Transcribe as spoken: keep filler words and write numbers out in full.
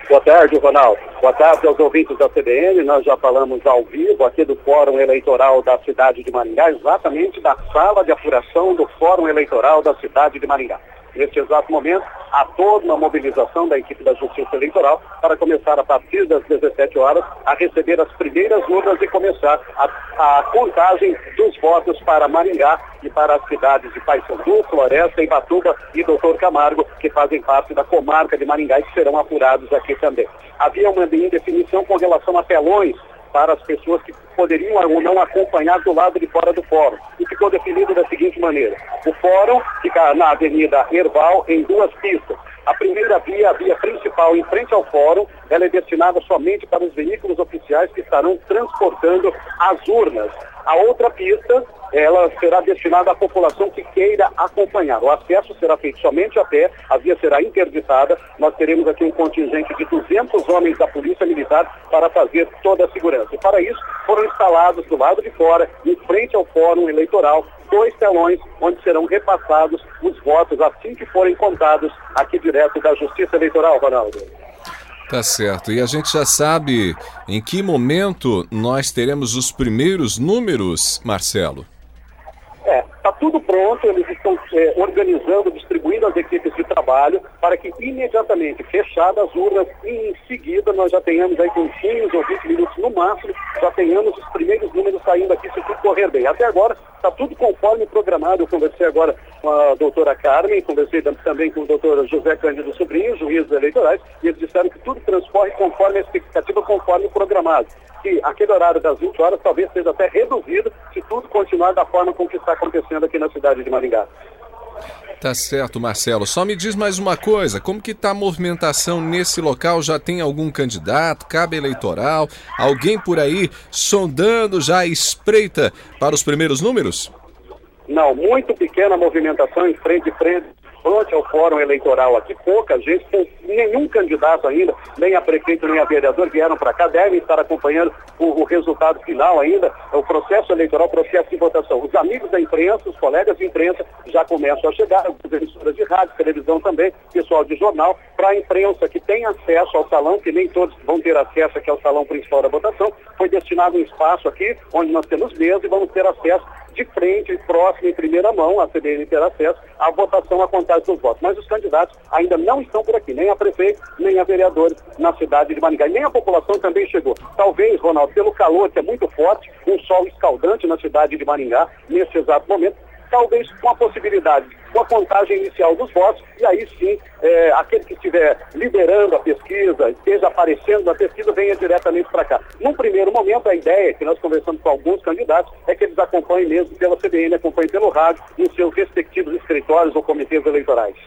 Boa tarde, Ronaldo. Boa tarde aos ouvintes da C B N. Nós já falamos ao vivo aqui do Fórum Eleitoral da cidade de Maringá, exatamente da sala de apuração do Fórum Eleitoral da cidade de Maringá. Neste exato momento, há toda uma mobilização da equipe da Justiça Eleitoral para começar a partir das dezessete horas a receber as primeiras urnas e começar a, a contagem dos votos para Maringá e para as cidades de Paissandu, Floresta, Ibatuba e Doutor Camargo, que fazem parte da comarca de Maringá e que serão apurados aqui também. Havia uma indefinição com relação a telões para as pessoas que poderiam ou não acompanhar do lado de fora do fórum. E ficou definido da seguinte maneira: o fórum fica na Avenida Herval em duas pistas. A primeira via, a via principal em frente ao fórum, ela é destinada somente para os veículos oficiais que estarão transportando as urnas. A outra pista, ela será destinada à população que queira acompanhar. O acesso será feito somente a pé, a via será interditada. Nós teremos aqui um contingente de duzentos homens da Polícia Militar para fazer toda a segurança. E para isso, foram instalados do lado de fora, em frente ao fórum eleitoral, dois telões onde serão repassados os votos assim que forem contados aqui direto da Justiça Eleitoral, Ronaldo. Tá certo. E a gente já sabe em que momento nós teremos os primeiros números, Marcelo? É, está tudo pronto, eles estão é, organizando, distribuindo as equipes de trabalho para que imediatamente, fechadas as urnas, e em seguida nós já tenhamos aí com quinze ou vinte minutos no máximo, já tenhamos os primeiros números saindo aqui se tudo correr bem. Até agora está tudo conforme programado. Eu conversei agora com a doutora Carmen, conversei também com o doutor José Cândido Sobrinho, juízes eleitorais, e eles disseram que tudo transcorre conforme a expectativa, conforme o programado. Que aquele horário das vinte horas talvez seja até reduzido se tudo continuar da forma como que está acontecendo aqui na cidade de Maringá. Tá certo, Marcelo. Só me diz mais uma coisa, como que está a movimentação nesse local? Já tem algum candidato, cabo eleitoral, alguém por aí sondando já a espreita para os primeiros números? Não, muito pequena a movimentação em frente a frente. Fronte ao fórum eleitoral aqui, pouca gente, com nenhum candidato ainda, nem a prefeito nem a vereador vieram para cá, devem estar acompanhando o, o resultado final ainda, o processo eleitoral, o processo de votação. Os amigos da imprensa, os colegas de imprensa já começam a chegar, as emissoras de rádio, televisão também, pessoal de jornal, para a imprensa que tem acesso ao salão, que nem todos vão ter acesso aqui ao salão principal da votação, foi destinado um espaço aqui, onde nós temos mesa e vamos ter acesso de frente, próximo, em primeira mão, a C B N ter acesso à votação, à contagem dos votos. Mas os candidatos ainda não estão por aqui, nem a prefeito, nem a vereadores na cidade de Maringá. E nem a população também chegou. Talvez, Ronaldo, pelo calor que é muito forte, um sol escaldante na cidade de Maringá, nesse exato momento, talvez com a possibilidade, com a contagem inicial dos votos, e aí sim, é, aquele que estiver liderando a pesquisa, esteja aparecendo na pesquisa, venha diretamente para cá. Num primeiro momento, a ideia, que nós conversamos com alguns candidatos, é que eles acompanhem mesmo pela C B N, acompanhem pelo rádio, em seus respectivos escritórios ou comitês eleitorais.